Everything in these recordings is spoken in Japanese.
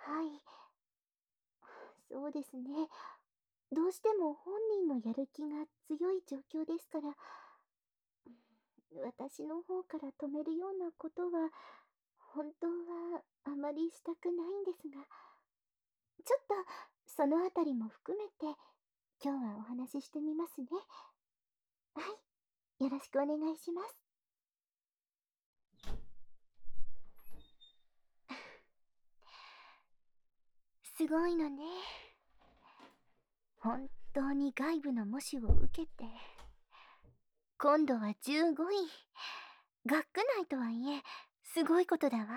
はい。そうですね。どうしても本人のやる気が強い状況ですから、私の方から止めるようなことは、本当はあまりしたくないんですが、ちょっとそのあたりも含めて、今日はお話ししてみますね。はい。よろしくお願いします。すごいのね。本当に外部の模試を受けて、今度は15位。学区内とはいえ、すごいことだわ。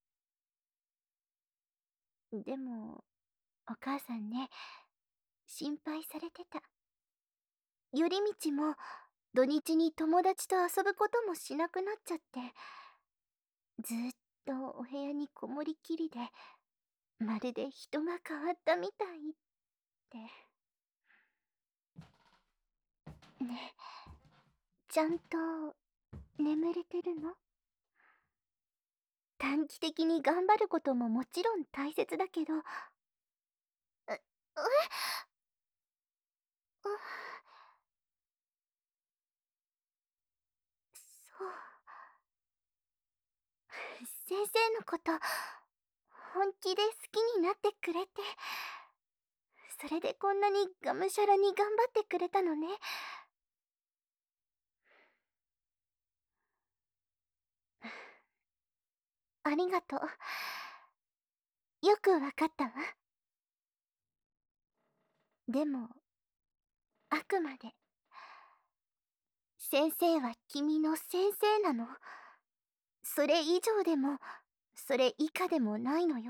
でも、お母さんね、心配されてた。寄り道も、土日に友達と遊ぶこともしなくなっちゃって、ずっとお部屋にこもりきりで、まるで人が変わったみたいって。ね、ちゃんと眠れてるの？短期的に頑張ることももちろん大切だけど、え、うそう。先生のこと、本気で好きになってくれて、それでこんなにがむしゃらに頑張ってくれたのね。ありがとう。よくわかったわ。でも、あくまで、先生は君の先生なの。それ以上でも、それ以下でもないのよ。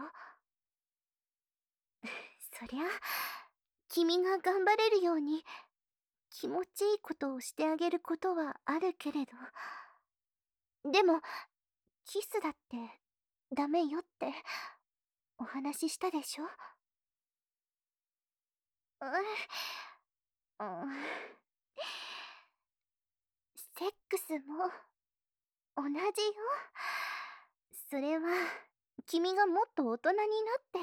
そりゃ、君が頑張れるように、気持ちいいことをしてあげることはあるけれど。でも、キスだって、ダメよって、お話ししたでしょ？うん。セックスも、同じよ。それは、君がもっと大人になって、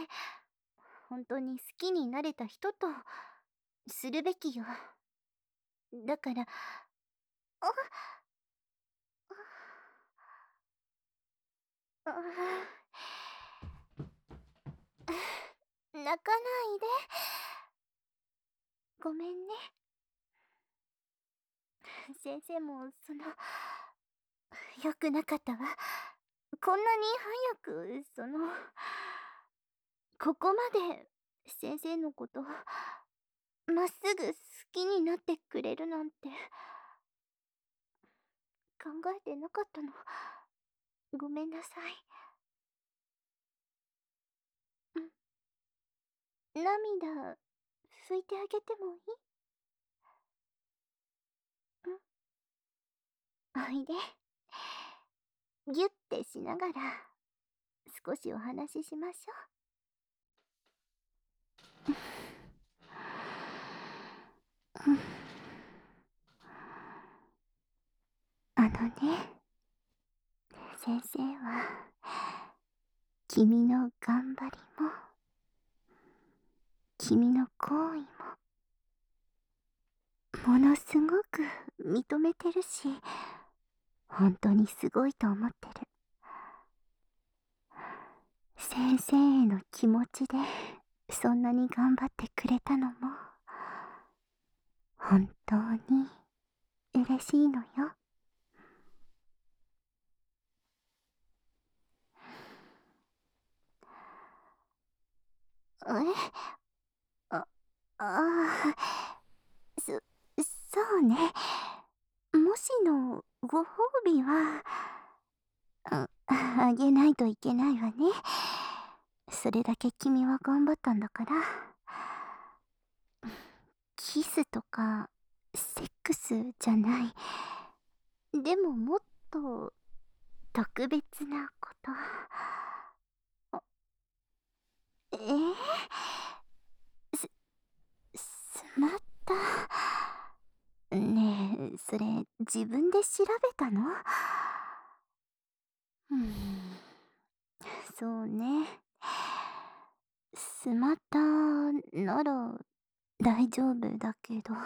本当に好きになれた人と、するべきよ。だから、あ、あ、泣かないで。ごめんね。先生も、良くなかったわ。こんなに早く、ここまで、先生のこと、まっすぐ好きになってくれるなんて、考えてなかったの。ごめんなさい。涙、拭いてあげてもいい？おいで。ぎゅってしながら、少しお話ししましょう。あのね、先生は、君の頑張りも、君の行為も、ものすごく認めてるし、本当にすごいと思ってる。先生への気持ちで、そんなに頑張ってくれたのも、本当に嬉しいのよ。あ、ああ、そうね。もしのご褒美は、あげないといけないわね。それだけ君は頑張ったんだから。キスとか、セックスじゃない。でももっと、特別なこと。えー、す、すまった。ねえ、それ、自分で調べたの？うーん、そうね。 スマタなら大丈夫だけど。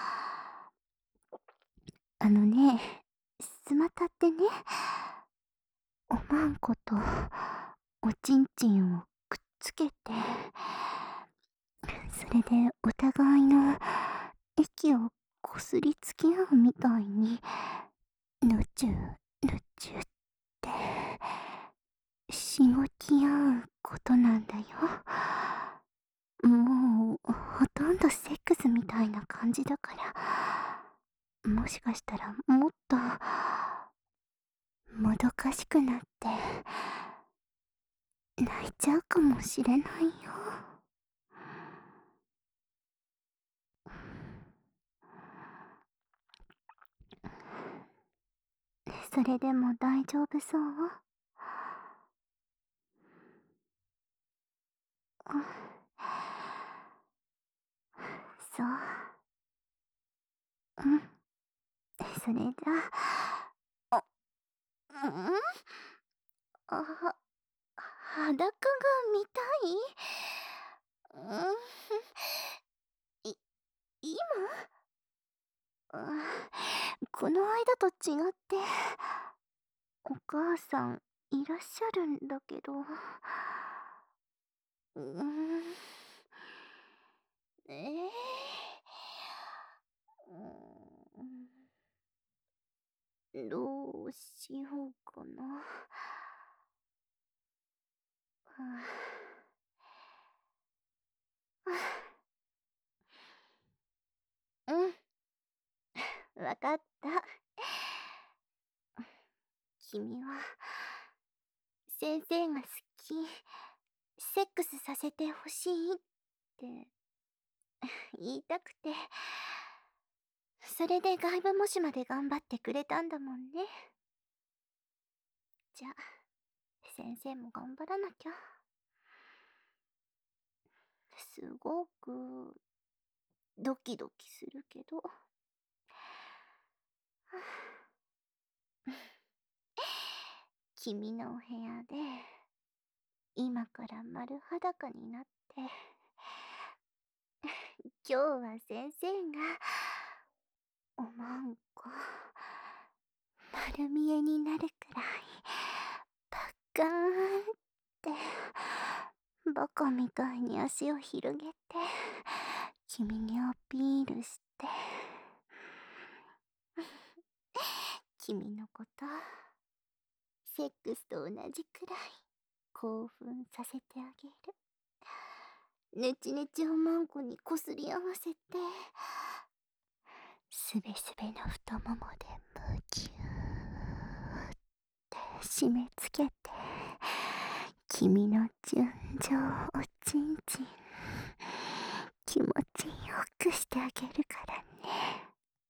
あのね、スマタってね、おまんことおちんちんをくっつけて、それでお互いの息をこすりつけ合うみたいに、ぬちゅぬちゅってしごき合うことなんだよ。もうほとんどセックスみたいな感じだから、もしかしたらもっともどかしくなって泣いちゃうかもしれないよ。それでも大丈夫そう？そう。うん。それじゃあ、あ、裸が見たい？い、今？この間と違って、お母さんいらっしゃるんだけど。ええどうしようかな。うん、わかった。君は、先生が好き、セックスさせてほしいって言いたくて、それで外部模試まで頑張ってくれたんだもんね。じゃあ、先生も頑張らなきゃ。すごく、ドキドキするけど。君のお部屋で、今から丸裸になって、今日は先生が、おまんこ、丸見えになるくらい、パッカーンって、バカみたいに足を広げて、君にアピールして、君のこと、セックスと同じくらい興奮させてあげる。ねちねちおまんこにこすり合わせて、すべすべの太ももでむぎゅーって締め付けて、君の純情おちんちん気持ちよくしてあげるからね。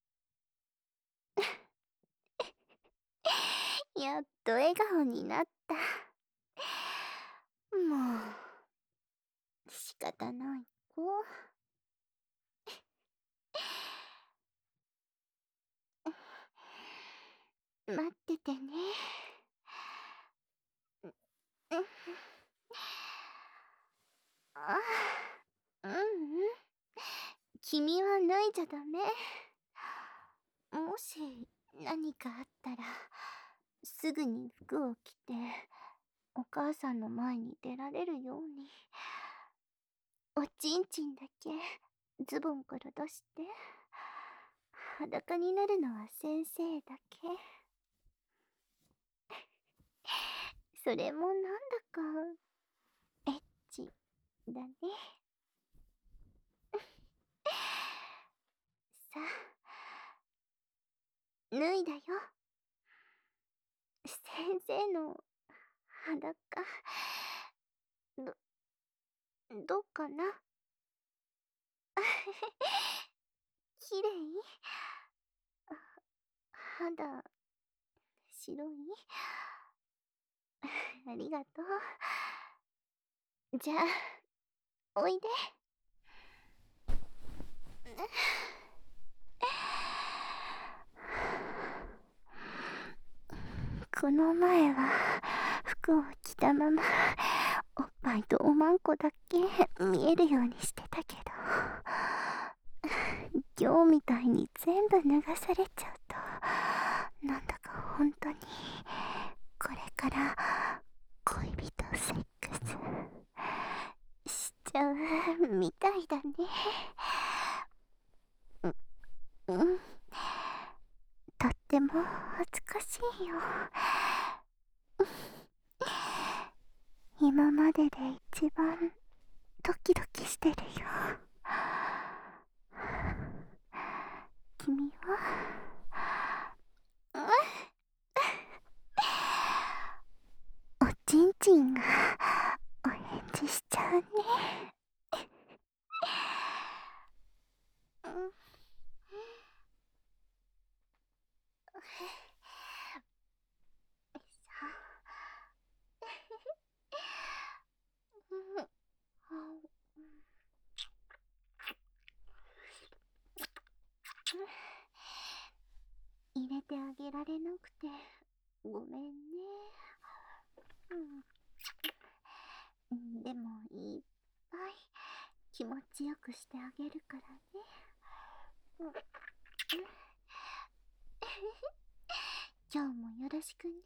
やっと笑顔になった。もう仕方ない子。待っててね。あ、ううん。君は脱いじゃダメ。もし何かあったら、すぐに服を着て、お母さんの前に出られるように。おちんちんだけズボンから出して。裸になるのは先生だけ。それもなんだか、エッチだね。さあ、脱いだよ。先生の裸、どうかな？きれい？肌、白い？ありがとう。じゃあ、おいで。この前は服を着たままおっぱないとおまんこだけ見えるようにしてたけど、今日みたいに全部脱がされちゃうと、なんだか本当にこれから恋人セックスしちゃうみたいだね。うん、とっても恥ずかしいよ。今までで一番ドキドキしてるよ。君はおちんちんがお返事しちゃうね。入れてあげられなくてごめんね。でもいっぱい気持ちよくしてあげるからね。今日もよろしくね。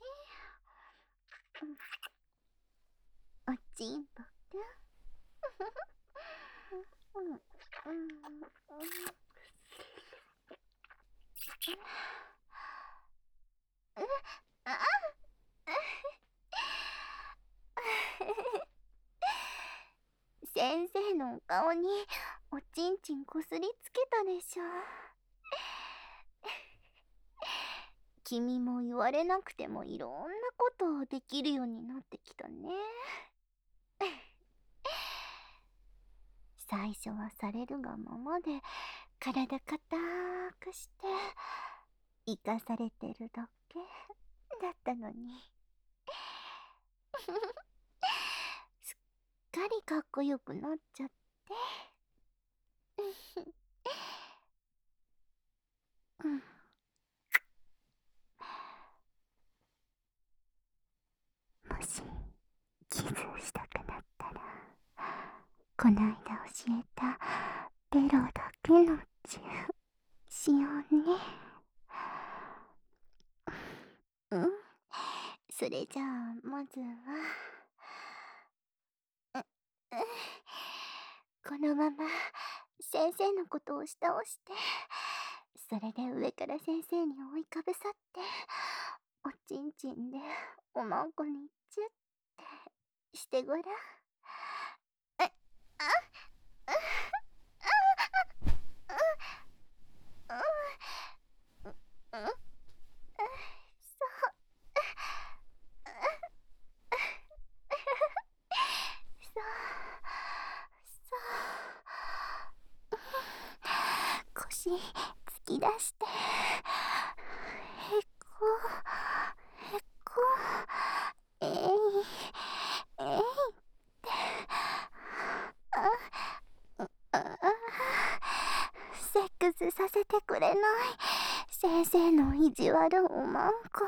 おちんぽくん。先生のお顔におちんちんこすりつけたでしょ。君も言われなくてもいろんなことできるようになってきたね。最初はされるがままで体硬くして生かされてるだけだったのに。すっかりかっこよくなっちゃって。もしキスしたくなったら、こないだ教えたベロだけのチューしようね。それじゃあまずはこのまま先生のことを押し倒して、それで上から先生に覆いかぶさって、おちんちんでおまんこにチュってしてごらん。腰突き出して、へこへこ、えいえいって、セックスさせてくれない先生の意地悪おまんこ。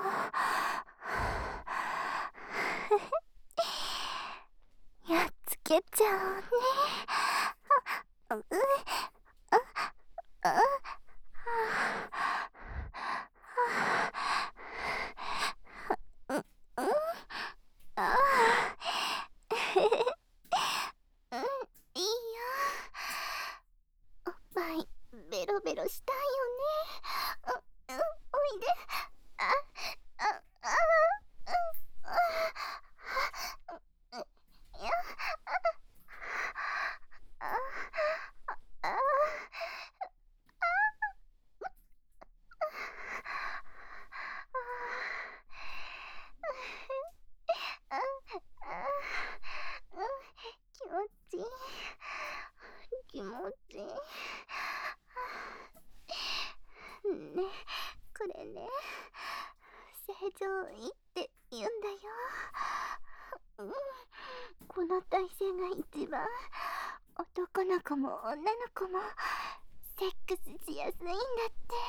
やっつけちゃうね。いいよ。おっぱいベロベロしたいよね。おいで。気持ちいい。気持ちいい。ね、これね、正常位って言うんだよ。この体勢が一番男の子も女の子もセックスしやすいんだって。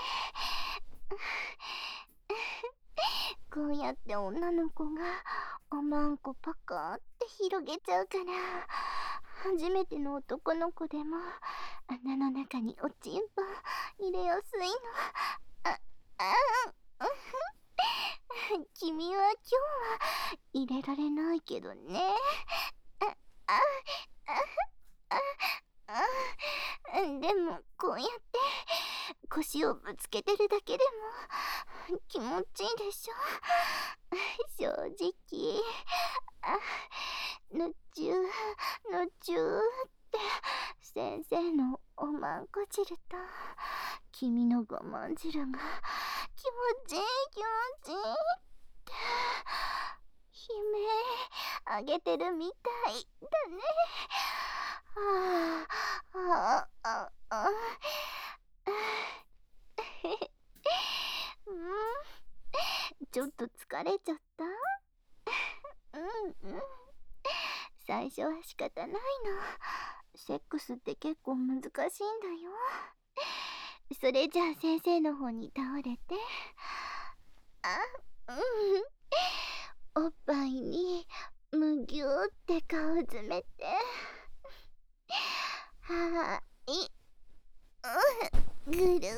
こうやって女の子がおまんこパカーって広げちゃうから、初めての男の子でも穴の中におちんぽ入れやすいの。あ、あ君は今日は入れられないけどね。あ、あ、あ、あ、でもこうやって腰をぶつけてるだけでも気持ちいいでしょ。正直、ぬちゅうぬちゅうって先生のおまんこ汁と君のごまん汁が気持ちいい気持ちいいって悲鳴あげてるみたいだね。ちょっと疲れちゃった。最初は仕方ないの。セックスって結構難しいんだよ。それじゃあ先生の方に倒れて。おっぱいにむぎゅーって顔詰めて。はーい。ぐるー。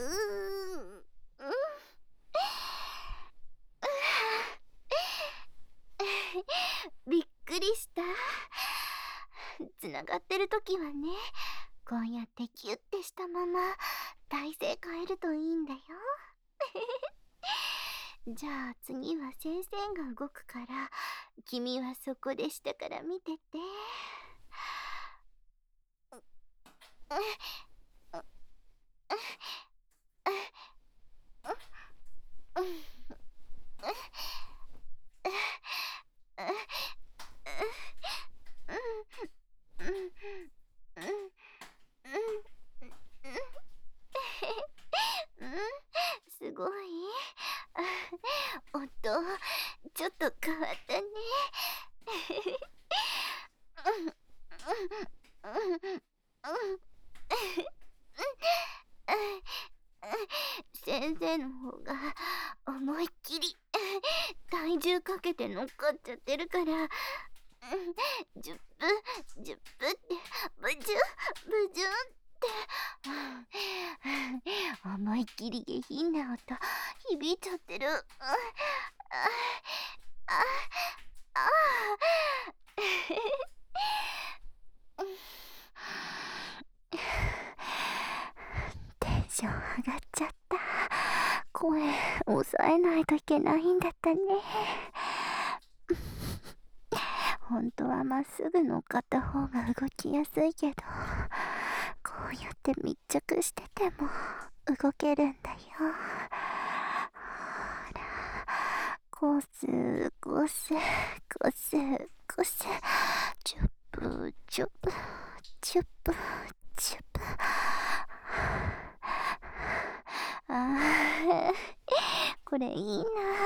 びっくりした。つながってるときはね、こうやってキュッてしたまま体勢変えるといいんだよ。じゃあ次は先生が動くから、君はそこで下から見てて。すごい。音、ちょっと変わったね。先生の方が思いっきり体重かけて乗っかっちゃってるから、ジュップジュップってブジュブジュって思いっきり下品な音響いちゃってる。テンション上がっちゃった。声抑えないといけないんだったね。本当はまっすぐ乗っかった方が動きやすいけど、こうやって密着してても動けるんだよ。ほら、コスコスコスコス、チュップチュップチュップチュップ。これいいな。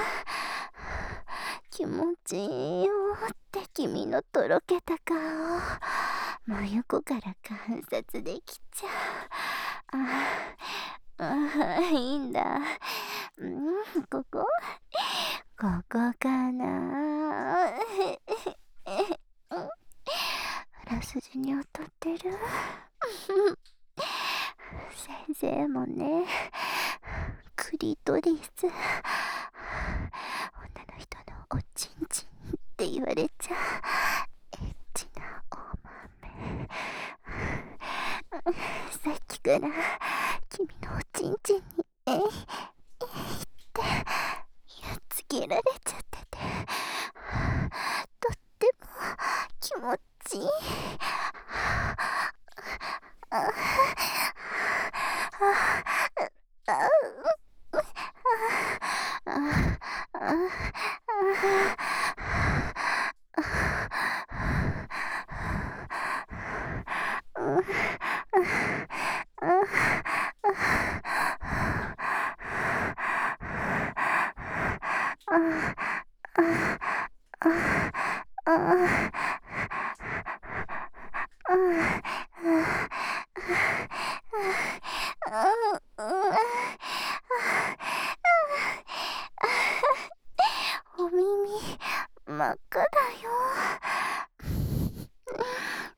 気持ちいいよって君のとろけた顔、真横から観察できちゃう。いいんだ。ここかな。裏筋に当たってる。先生もね、クリトリス、女の人のおちんちんって言われちゃうエッチなお豆。さっきから君のおちんちんにってやっつけられちゃってて、とっても気持ちいい。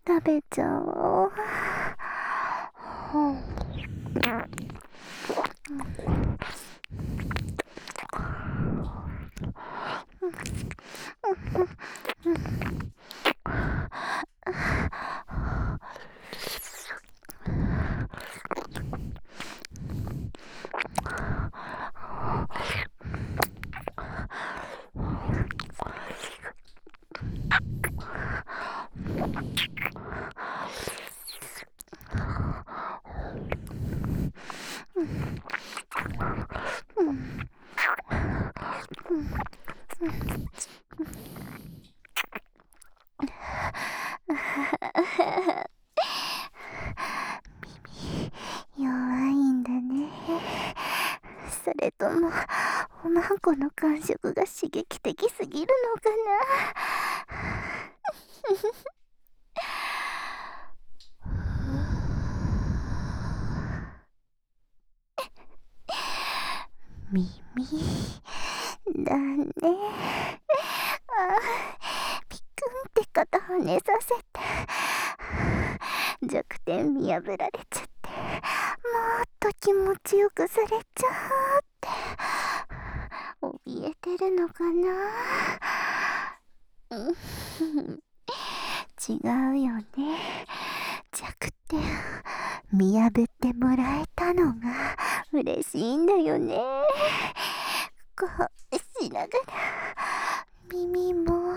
食べちゃおう。弱いんだね。それともおまんこの感触が刺激的すぎるのかな。耳だね。ピクンって肩跳ねさせて弱点見破られちゃって、もっと気持ちよくされちゃうって怯えてるのかな。違うよね。弱点見破ってもらえたのが嬉しいんだよね。こうしながら耳も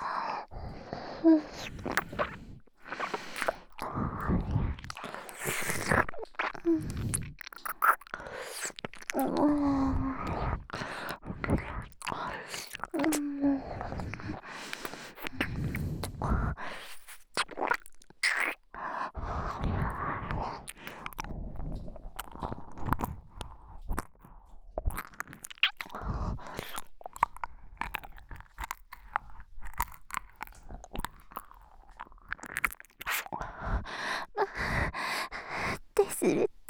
ってすると、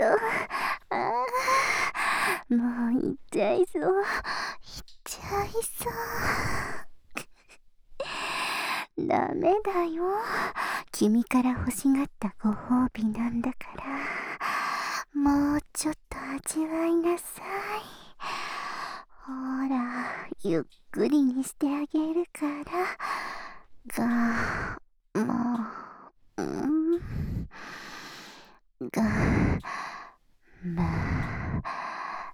もう行っちゃいそう。行っちゃいそう。ダメだよ。君から欲しがったご褒美なんだから。もうちょっと味わいなさい。ほら、ゆっくりにしてあげるから。もう、が、まあ、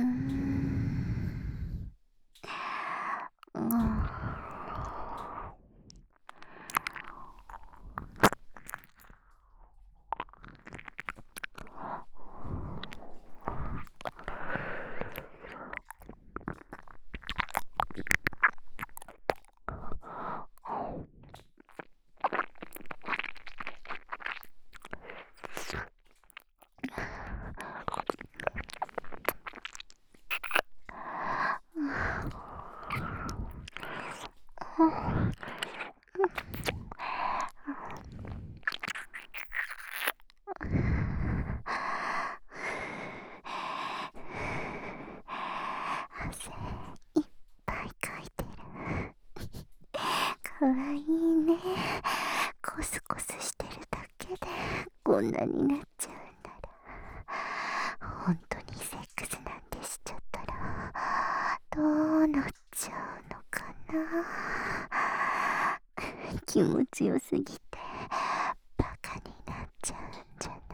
汗いっぱいかいてる。かわいいね。コスコスしてるだけでこんなになっちゃうんなら、本当にセックスなんてしちゃったらどうなっちゃうのかな。気持ちよすぎてバカになっちゃうんじゃない。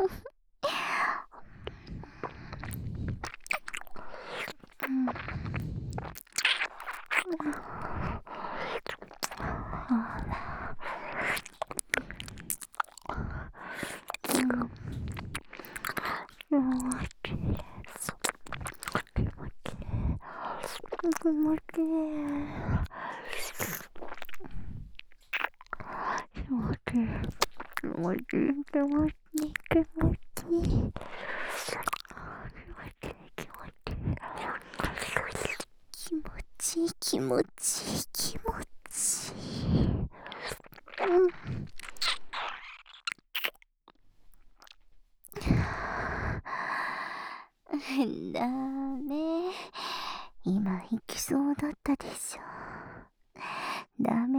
気持ちいい気持ちいい。だね。今行きそうだったでしょ。ダメ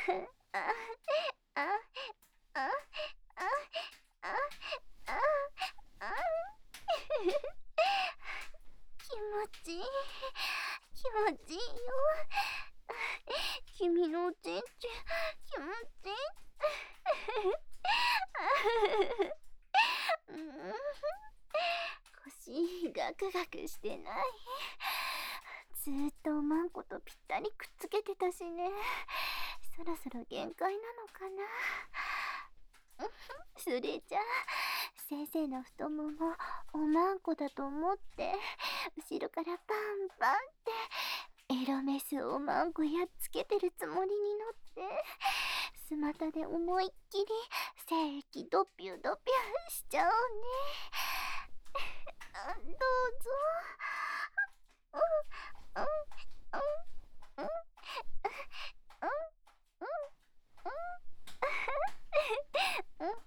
あ、あ、あ、あ、あ、あ、あ、気持ちいい。気持ちいいよ。君のおちんちん、気持ちいい。うん、腰ガクガクしてない？ずーっとおまんことぴったりくっつけてたしね。そろそろ限界なのかな。それじゃあ先生の太ももおまんこだと思って後ろからパンパンってエロメスおまんこやっつけてるつもりになってスマタで思いっきり精液ドピュドピュしちゃおうね。どうぞ。うんうんうんうんうんうんうん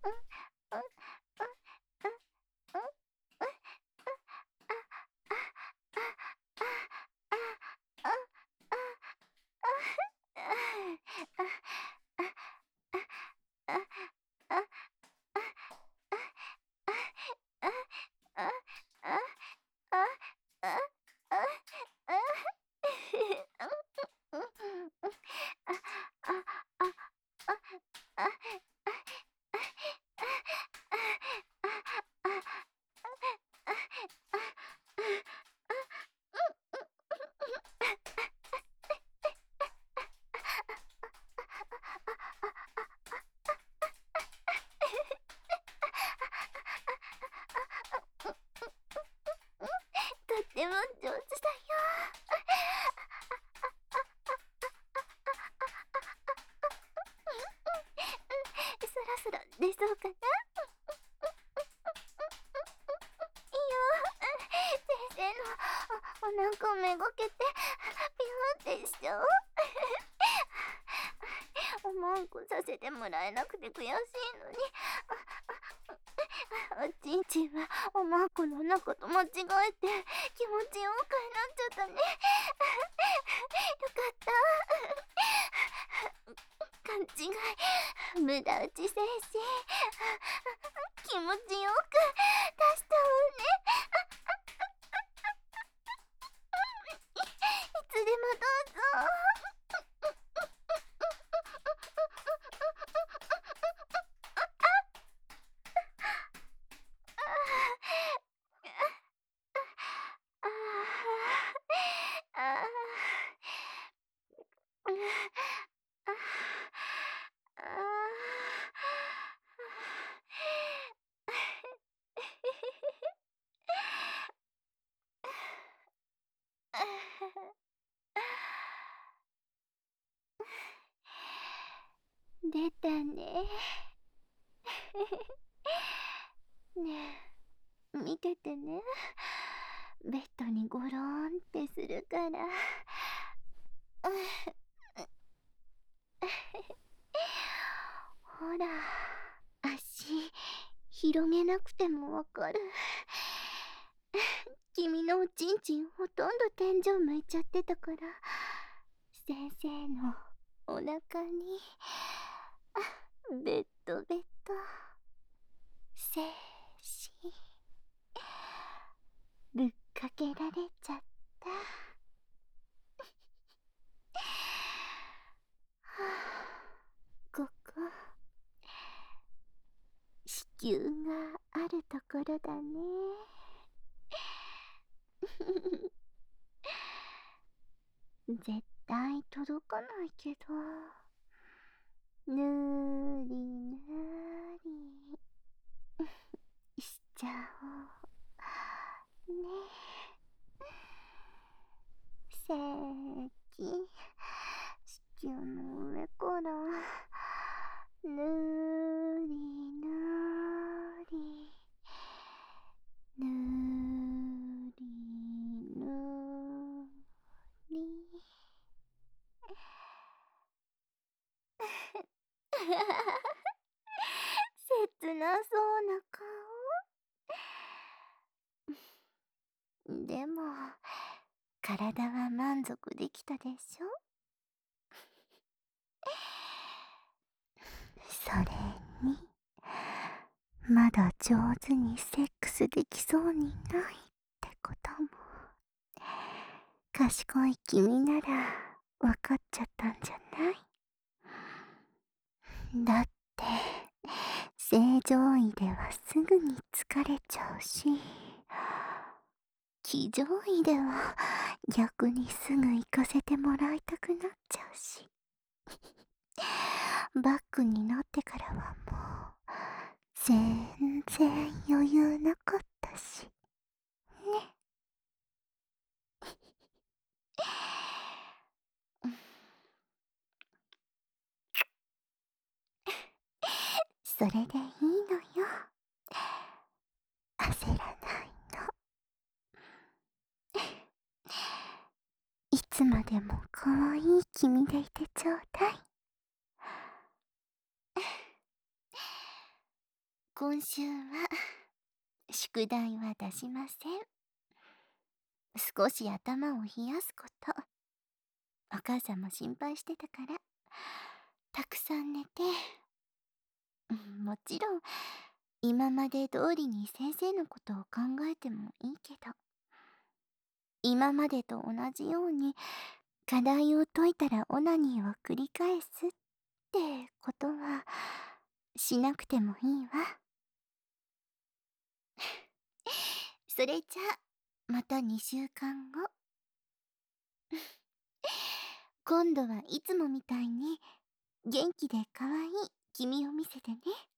とっても上手だよ。そろそろ出そうかな。いいよ。先生のお腹をめがけてピューンってしちゃおう。おまんこさせてもらえなくて悔しいのに、おちんちんはおまんこの中と間違えて気持ちよくなっちゃったね。よかった。勘違い、無駄打ち精神。気持ちよく出したわね。いつでもどうぞ。ああ、ああ、あ出たね。ねえ、見ててね。ベッドにゴローンってするから。ほら、足、広げなくてもわかる。君のおちんちんほとんど天井向いちゃってたから、先生のお腹に、ベッドベッド、精子、ぶっかけられちゃった。ここ、子宮があるところだね。絶対届かないけど、ぬーりぬーりしちゃおうね。せーき、子宮の上からぬーりぬーりぬーりぬーり切なそうな顔。でも体は満足できたでしょ。 それに、まだ上手にセックスできそうにないってことも、賢い君ならわかっちゃったんじゃない？だって、正常位ではすぐに疲れちゃうし、騎乗位では逆にすぐ行かせてもらいたくなっちゃうし、バックになってからはもう、全然余裕なかったし。ね。それでいいのよ。焦らないの。いつまでも可愛い君でいてちょうだい。今週は、宿題は出しません。少し頭を冷やすこと。お母さんも心配してたから、たくさん寝て、もちろん、今まで通りに先生のことを考えてもいいけど、今までと同じように課題を解いたらオナニーを繰り返すってことはしなくてもいいわ。それじゃあ、また2週間後。今度はいつもみたいに元気で可愛い君を見せてね。